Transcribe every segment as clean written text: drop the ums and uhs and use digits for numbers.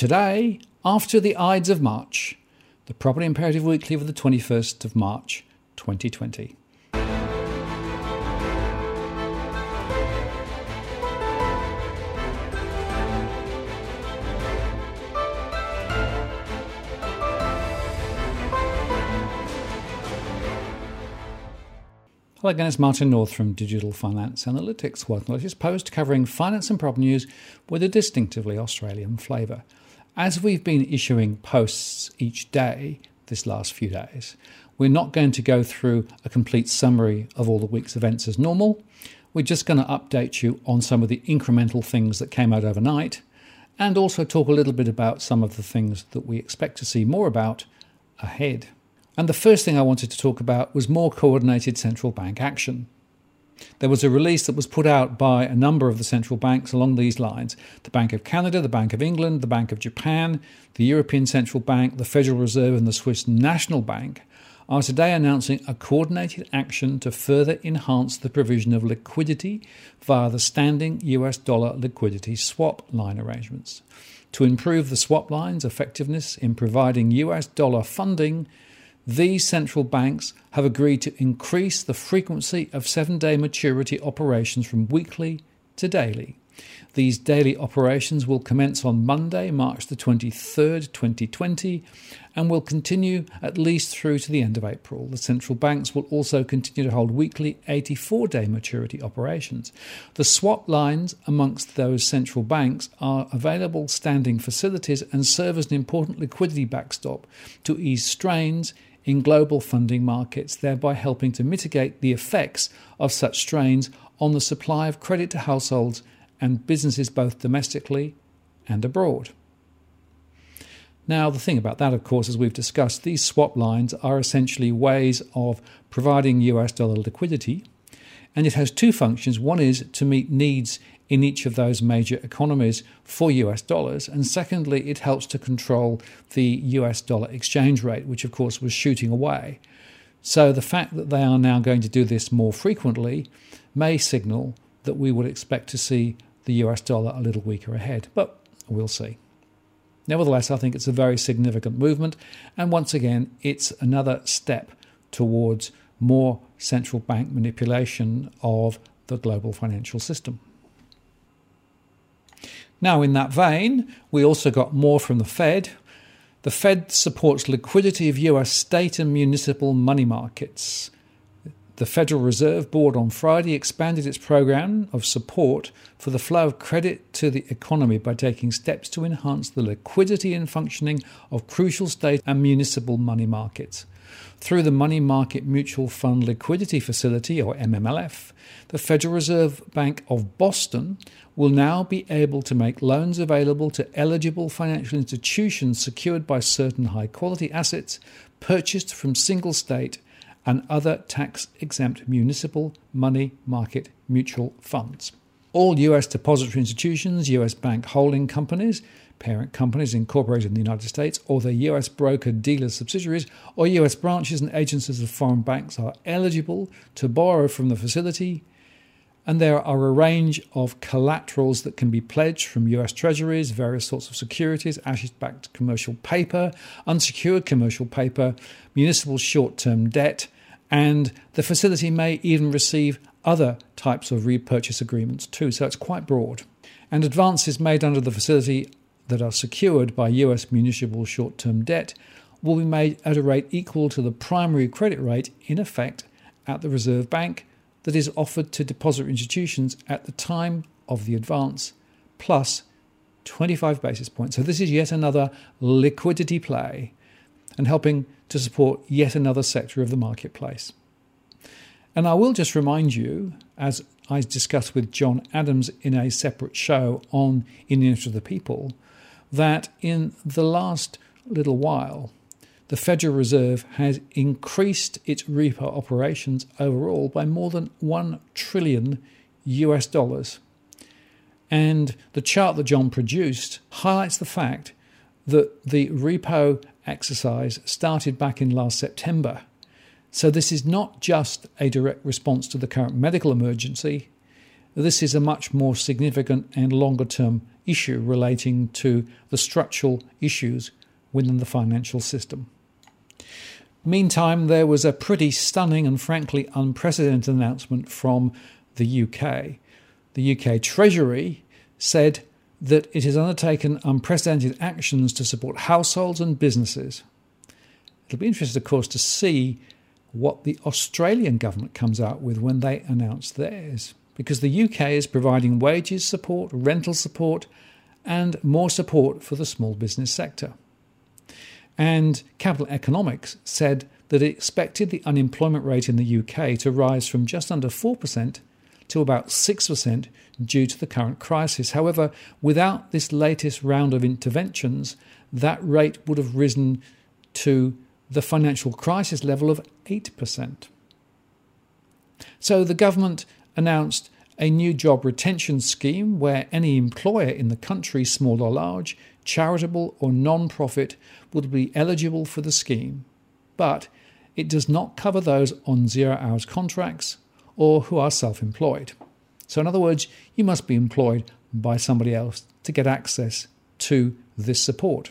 Today, after the Ides of March, the Property Imperative Weekly of the 21st of March 2020. Hello again, it's Martin North from Digital Finance Analytics. Welcome to the latest post covering finance and property news with a distinctively Australian flavour. As we've been issuing posts each day this last few days, we're not going to go through a complete summary of all the week's events as normal. We're just going to update you on some of the incremental things that came out overnight and also talk a little bit about some of the things that we expect to see more about ahead. And the first thing I wanted to talk about was more coordinated central bank action. There was a release that was put out by a number of the central banks along these lines. The Bank of Canada, the Bank of England, the Bank of Japan, the European Central Bank, the Federal Reserve and the Swiss National Bank are today announcing a coordinated action to further enhance the provision of liquidity via the standing US dollar liquidity swap line arrangements. To improve the swap line's effectiveness in providing US dollar funding, these central banks have agreed to increase the frequency of 7-day maturity operations from weekly to daily. These daily operations will commence on Monday, March the 23rd, 2020, and will continue at least through to the end of April. The central banks will also continue to hold weekly 84-day maturity operations. The swap lines amongst those central banks are available standing facilities and serve as an important liquidity backstop to ease strains in global funding markets, thereby helping to mitigate the effects of such strains on the supply of credit to households and businesses both domestically and abroad. Now, the thing about that, of course, as we've discussed, these swap lines are essentially ways of providing US dollar liquidity, and it has two functions. One is to meet needs in each of those major economies for US dollars, and secondly, it helps to control the US dollar exchange rate, which of course was shooting away. So the fact that they are now going to do this more frequently may signal that we would expect to see the US dollar a little weaker ahead, but we'll see. Nevertheless, I think it's a very significant movement, and once again, it's another step towards more central bank manipulation of the global financial system. Now, in that vein, we also got more from the Fed. The Fed supports liquidity of US state and municipal money markets. The Federal Reserve Board on Friday expanded its program of support for the flow of credit to the economy by taking steps to enhance the liquidity and functioning of crucial state and municipal money markets. Through the Money Market Mutual Fund Liquidity Facility, or MMLF, the Federal Reserve Bank of Boston will now be able to make loans available to eligible financial institutions secured by certain high-quality assets purchased from single state and other tax-exempt municipal money market mutual funds. All US depository institutions, US bank holding companies, parent companies incorporated in the United States, or their US broker-dealer subsidiaries, or US branches and agencies of foreign banks are eligible to borrow from the facility, and there are a range of collaterals that can be pledged from US treasuries, various sorts of securities, asset-backed commercial paper, unsecured commercial paper, municipal short-term debt, and the facility may even receive other types of repurchase agreements too, so it's quite broad. And advances made under the facility that are secured by US municipal short-term debt will be made at a rate equal to the primary credit rate in effect at the Reserve Bank that is offered to depository institutions at the time of the advance, plus 25 basis points. So this is yet another liquidity play and helping to support yet another sector of the marketplace. And I will just remind you, as I discussed with John Adams in a separate show on In the Interest of the People, that in the last little while, the Federal Reserve has increased its repo operations overall by more than $1 trillion US dollars. And the chart that John produced highlights the fact that the repo exercise started back in last September. So this is not just a direct response to the current medical emergency. this is a much more significant and longer-term issue relating to the structural issues within the financial system. Meantime, there was a pretty stunning and frankly unprecedented announcement from the UK. The UK Treasury said that it has undertaken unprecedented actions to support households and businesses. It'll be interesting, of course, to see what the Australian government comes out with when they announce theirs, because the UK is providing wages support, rental support, and more support for the small business sector. And Capital Economics said that it expected the unemployment rate in the UK to rise from just under 4% to about 6% due to the current crisis. However, without this latest round of interventions, that rate would have risen to the financial crisis level of 8%. So the government announced a new job retention scheme where any employer in the country, small or large, charitable or non-profit, would be eligible for the scheme. But it does not cover those on 0 hours contracts or who are self-employed. So in other words, you must be employed by somebody else to get access to this support.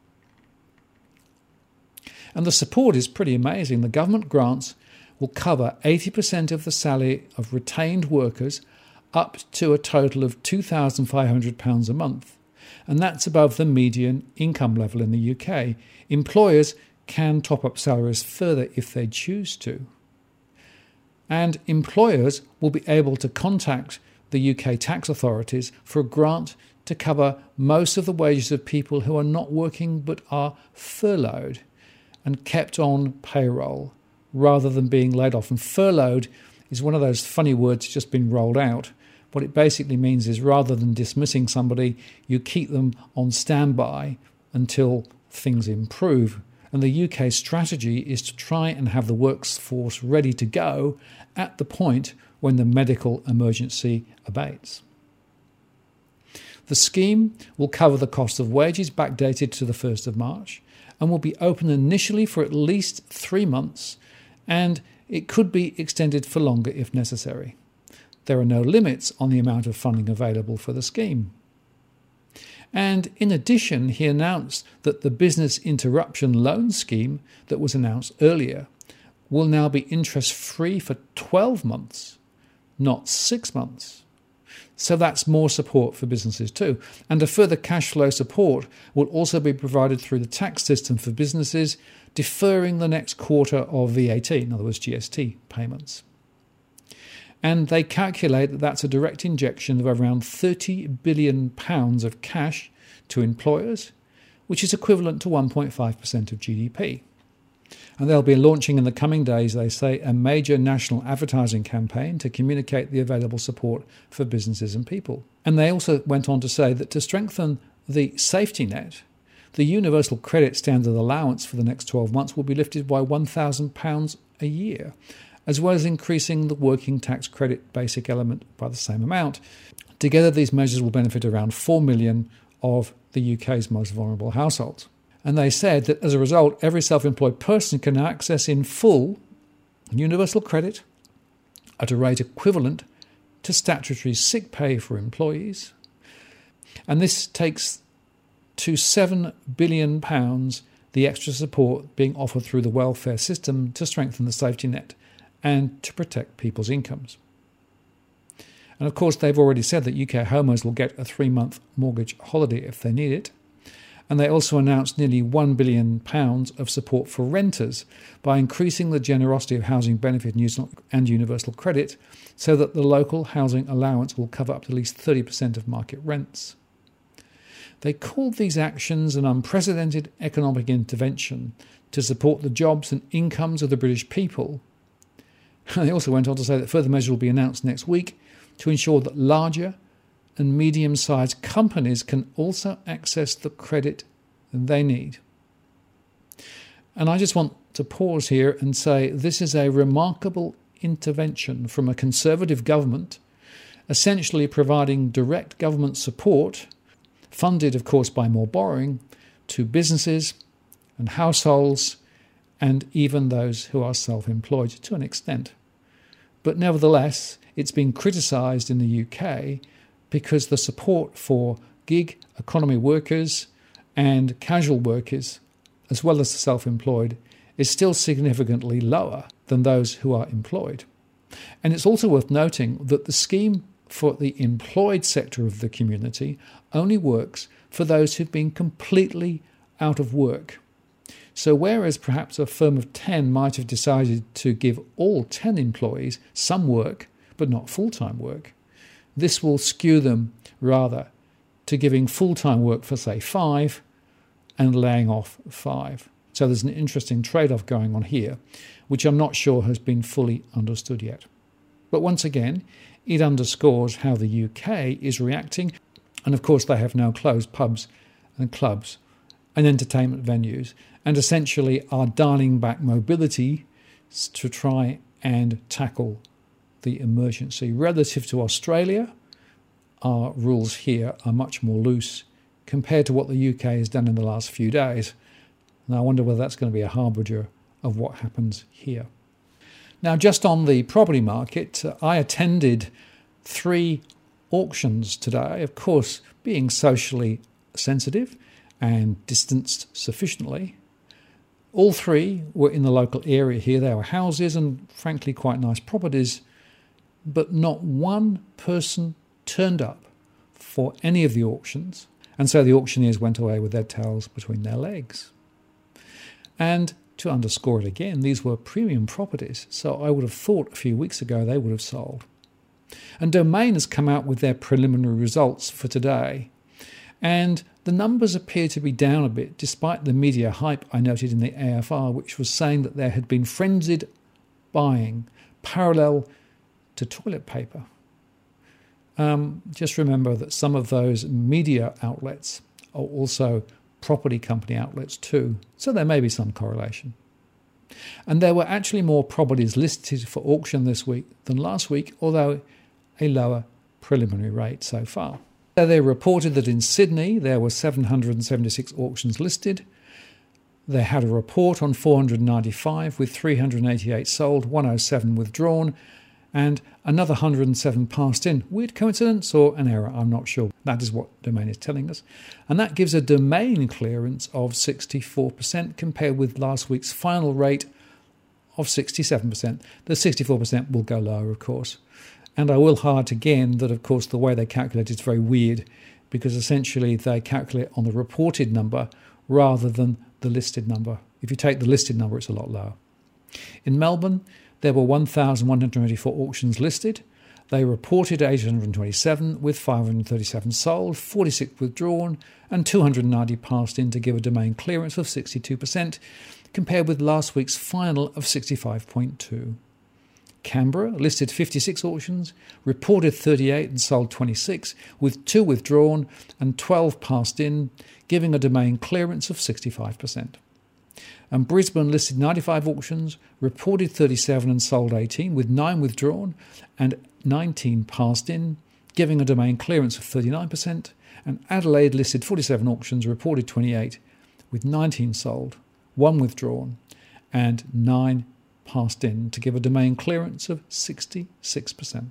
And the support is pretty amazing. The government grants will cover 80% of the salary of retained workers up to a total of £2,500 a month. And that's above the median income level in the UK. Employers can top up salaries further if they choose to. And employers will be able to contact the UK tax authorities for a grant to cover most of the wages of people who are not working but are furloughed and kept on payroll rather than being laid off. And furloughed is one of those funny words just been rolled out. What it basically means is rather than dismissing somebody, you keep them on standby until things improve. And the UK strategy is to try and have the workforce ready to go at the point when the medical emergency abates. The scheme will cover the cost of wages backdated to the 1st of March and will be open initially for at least 3 months, and it could be extended for longer if necessary. There are no limits on the amount of funding available for the scheme. And in addition, he announced that the business interruption loan scheme that was announced earlier will now be interest-free for 12 months, not 6 months. So that's more support for businesses too. And a further cash flow support will also be provided through the tax system for businesses, deferring the next quarter of VAT, in other words GST payments. And they calculate that that's a direct injection of around £30 billion of cash to employers, which is equivalent to 1.5% of GDP. And they'll be launching in the coming days, they say, a major national advertising campaign to communicate the available support for businesses and people. And they also went on to say that to strengthen the safety net, the Universal Credit Standard allowance for the next 12 months will be lifted by £1,000 a year, as well as increasing the working tax credit basic element by the same amount. Together, these measures will benefit around 4 million of the UK's most vulnerable households. And they said that as a result, every self-employed person can now access in full universal credit at a rate equivalent to statutory sick pay for employees. And this takes to £7 billion the extra support being offered through the welfare system to strengthen the safety net and to protect people's incomes. And of course, they've already said that UK homeowners will get a 3-month mortgage holiday if they need it. And they also announced nearly £1 billion of support for renters by increasing the generosity of housing benefit and universal credit so that the local housing allowance will cover up to at least 30% of market rents. They called these actions an unprecedented economic intervention to support the jobs and incomes of the British people. And they also went on to say that further measures will be announced next week to ensure that larger and medium-sized companies can also access the credit they need. And I just want to pause here and say this is a remarkable intervention from a Conservative government, essentially providing direct government support, funded, of course, by more borrowing, to businesses and households and even those who are self-employed to an extent. But nevertheless, it's been criticised in the UK because the support for gig economy workers and casual workers, as well as the self-employed, is still significantly lower than those who are employed. And it's also worth noting that the scheme for the employed sector of the community only works for those who've been completely out of work. So whereas perhaps a firm of 10 might have decided to give all 10 employees some work, but not full-time work, this will skew them rather to giving full-time work for, say, 5 and laying off 5. So there's an interesting trade-off going on here, which I'm not sure has been fully understood yet. But once again, it underscores how the UK is reacting. And of course, they have now closed pubs and clubs and entertainment venues and essentially are dialing back mobility to try and tackle the emergency. Relative to Australia, our rules here are much more loose compared to what the UK has done in the last few days. And I wonder whether that's going to be a harbinger of what happens here. Now, just on the property market, I attended 3 auctions today, of course, being socially sensitive and distanced sufficiently. All 3 were in the local area here. They were houses and, frankly, quite nice properties, but not one person turned up for any of the auctions, and so the auctioneers went away with their tails between their legs. And to underscore it again, these were premium properties, so I would have thought a few weeks ago they would have sold. And Domain has come out with their preliminary results for today, and the numbers appear to be down a bit, despite the media hype I noted in the AFR, which was saying that there had been frenzied buying parallel to toilet paper. Just remember that some of those media outlets are also property company outlets too, so there may be some correlation. And there were actually more properties listed for auction this week than last week, although a lower preliminary rate so far. They reported that in Sydney there were 776 auctions listed. They had a report on 495 with 388 sold, 107 withdrawn, and another 107 passed in. Weird coincidence or an error? I'm not sure. That is what Domain is telling us. And that gives a Domain clearance of 64% compared with last week's final rate of 67%. The 64% will go lower, of course. And I will highlight again that, of course, the way they calculate is very weird because essentially they calculate on the reported number rather than the listed number. If you take the listed number, it's a lot lower. In Melbourne, there were 1,184 auctions listed. They reported 827 with 537 sold, 46 withdrawn, and 290 passed in to give a Domain clearance of 62%, compared with last week's final of 65.2. Canberra listed 56 auctions, reported 38 and sold 26, with 2 withdrawn and 12 passed in, giving a Domain clearance of 65%. And Brisbane listed 95 auctions, reported 37 and sold 18, with 9 withdrawn and 19 passed in, giving a Domain clearance of 39%. And Adelaide listed 47 auctions, reported 28, with 19 sold, 1 withdrawn and 9 passed in to give a Domain clearance of 66%.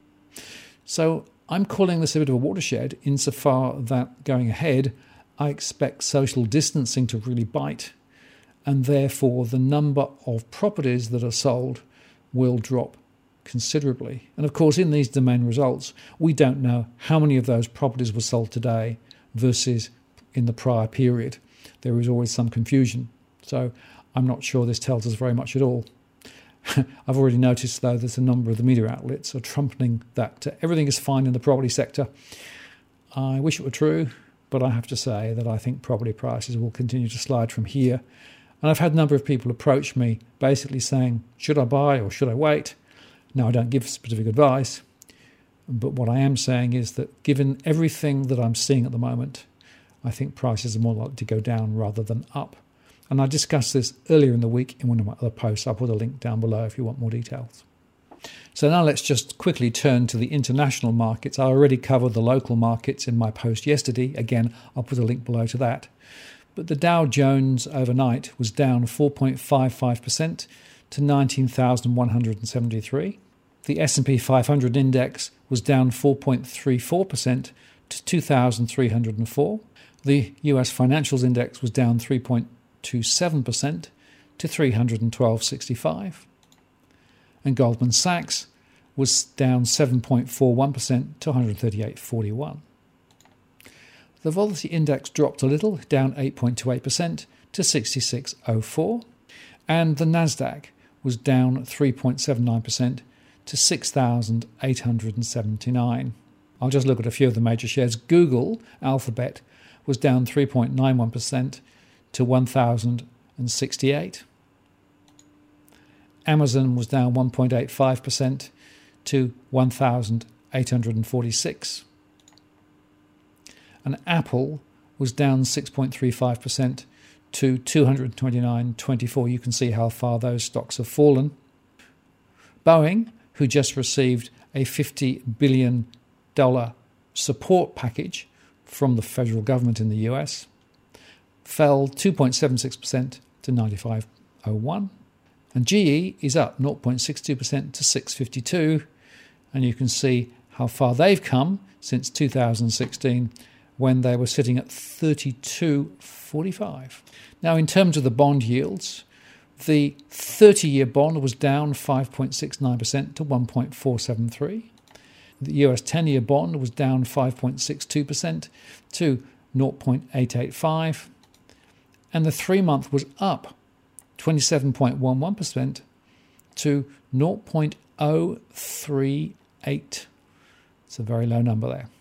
So I'm calling this a bit of a watershed insofar that going ahead, I expect social distancing to really bite, and therefore the number of properties that are sold will drop considerably. And of course, in these Domain results, we don't know how many of those properties were sold today versus in the prior period. There is always some confusion. So I'm not sure this tells us very much at all. I've already noticed, though, that a number of the media outlets are trumpeting that everything is fine in the property sector. I wish it were true, but I have to say that I think property prices will continue to slide from here. And I've had a number of people approach me basically saying, should I buy or should I wait? Now, I don't give specific advice, but what I am saying is that given everything that I'm seeing at the moment, I think prices are more likely to go down rather than up. And I discussed this earlier in the week in one of my other posts. I'll put a link down below if you want more details. So now let's just quickly turn to the international markets. I already covered the local markets in my post yesterday. Again, I'll put a link below to that. But the Dow Jones overnight was down 4.55% to 19,173. The S&P 500 index was down 4.34% to 2,304. The US Financials Index was down 3.27% to 312.65. And Goldman Sachs was down 7.41% to 138.41. The Volatility Index dropped a little, down 8.28% to 66.04. And the Nasdaq was down 3.79% to 6,879. I'll just look at a few of the major shares. Google, Alphabet, was down 3.91% to 1,068. Amazon was down 1.85% to 1,846. And Apple was down 6.35% to 229.24. You can see how far those stocks have fallen. Boeing, who just received a $50 billion support package from the federal government in the US, fell 2.76% to 95.01. And GE is up 0.62% to 652. And you can see how far they've come since 2016, when they were sitting at 32.45. Now, in terms of the bond yields, the 30-year bond was down 5.69% to 1.473. The US 10-year bond was down 5.62% to 0.885. And the 3-month was up 27.11% to 0.038. It's a very low number there.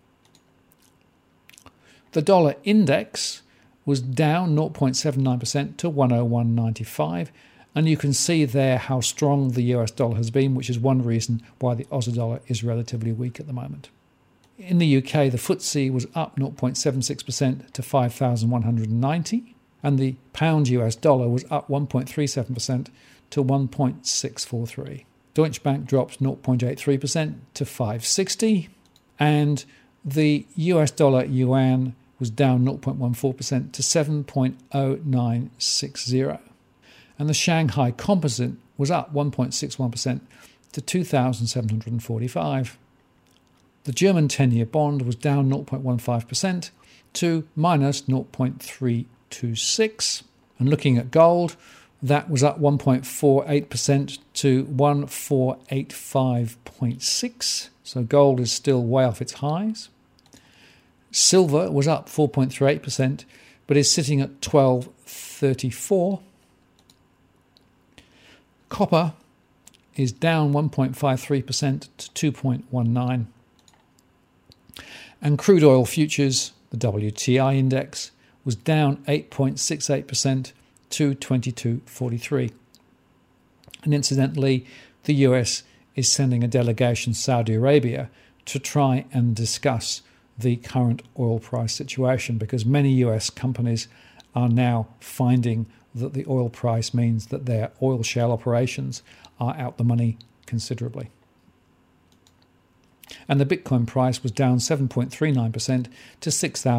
The dollar index was down 0.79% to 101.95, and you can see there how strong the US dollar has been, which is one reason why the Aussie dollar is relatively weak at the moment. In the UK, the FTSE was up 0.76% to 5,190, and the pound US dollar was up 1.37% to 1.643. Deutsche Bank dropped 0.83% to 560, and the US dollar yuan was down 0.14% to 7.0960. And the Shanghai Composite was up 1.61% to 2,745. The German 10-year bond was down 0.15% to minus 0.326. And looking at gold, that was up 1.48% to 1485.6. So gold is still way off its highs. Silver was up 4.38%, but is sitting at 12.34. Copper is down 1.53% to 2.19. And crude oil futures, the WTI index, was down 8.68% to 22.43. And incidentally, the US is sending a delegation to Saudi Arabia to try and discuss the current oil price situation, because many US companies are now finding that the oil price means that their oil shale operations are out the money considerably. And the Bitcoin price was down 7.39% to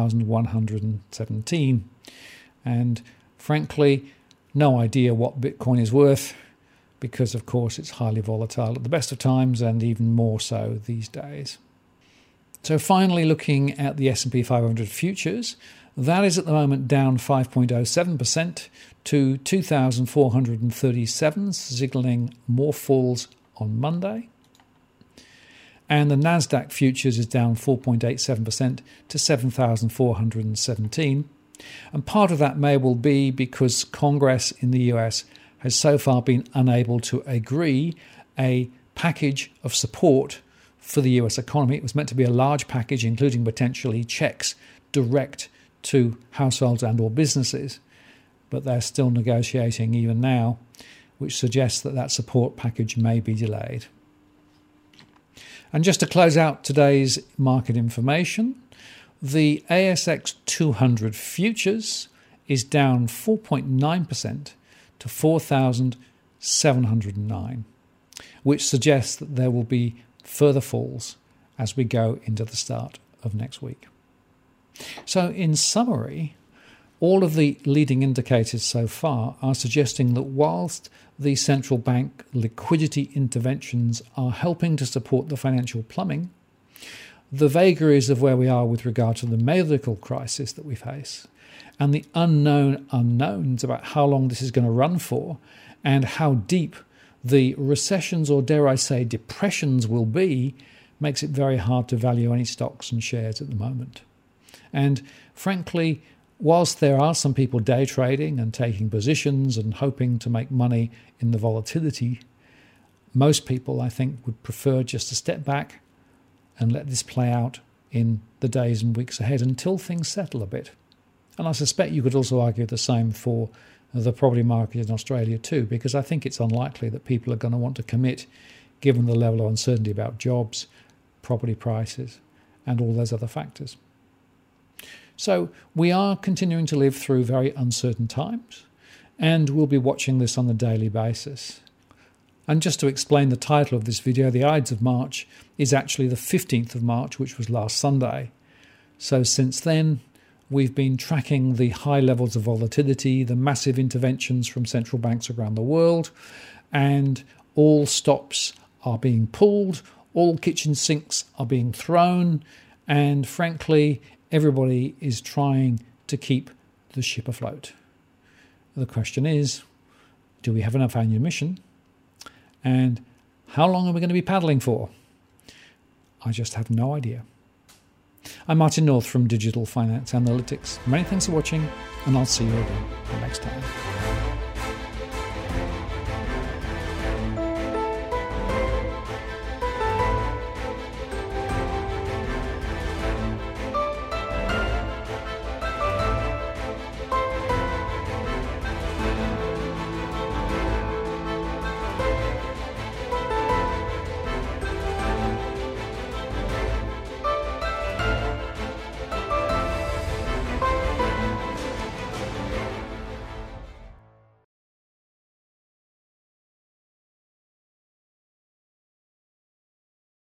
6,117. And frankly, no idea what Bitcoin is worth, because of course it's highly volatile at the best of times and even more so these days. So finally, looking at the S&P 500 futures, that is at the moment down 5.07% to 2,437, signalling more falls on Monday. And the Nasdaq futures is down 4.87% to 7,417. And part of that may well be because Congress in the US has so far been unable to agree a package of support for the US economy. It was meant to be a large package, including potentially checks direct to households and or businesses, but they're still negotiating even now, which suggests that that support package may be delayed. And just to close out today's market information, the ASX 200 futures is down 4.9% to 4,709, which suggests that there will be further falls as we go into the start of next week. So in summary, all of the leading indicators so far are suggesting that whilst the central bank liquidity interventions are helping to support the financial plumbing, the vagaries of where we are with regard to the medical crisis that we face and the unknown unknowns about how long this is going to run for and how deep the recessions, or dare I say depressions, will be, makes it very hard to value any stocks and shares at the moment. And frankly, whilst there are some people day trading and taking positions and hoping to make money in the volatility, most people, I think, would prefer just to step back and let this play out in the days and weeks ahead until things settle a bit. And I suspect you could also argue the same for the property market in Australia too, because I think it's unlikely that people are going to want to commit given the level of uncertainty about jobs, property prices, and all those other factors. So we are continuing to live through very uncertain times, and we'll be watching this on a daily basis. And just to explain the title of this video, the Ides of March is actually the 15th of March, which was last Sunday. So since then, we've been tracking the high levels of volatility, the massive interventions from central banks around the world, and all stops are being pulled, all kitchen sinks are being thrown, and frankly, everybody is trying to keep the ship afloat. The question is, do we have enough ammunition? And how long are we going to be paddling for? I just have no idea. I'm Martin North from Digital Finance Analytics. Many thanks for watching, and I'll see you again next time.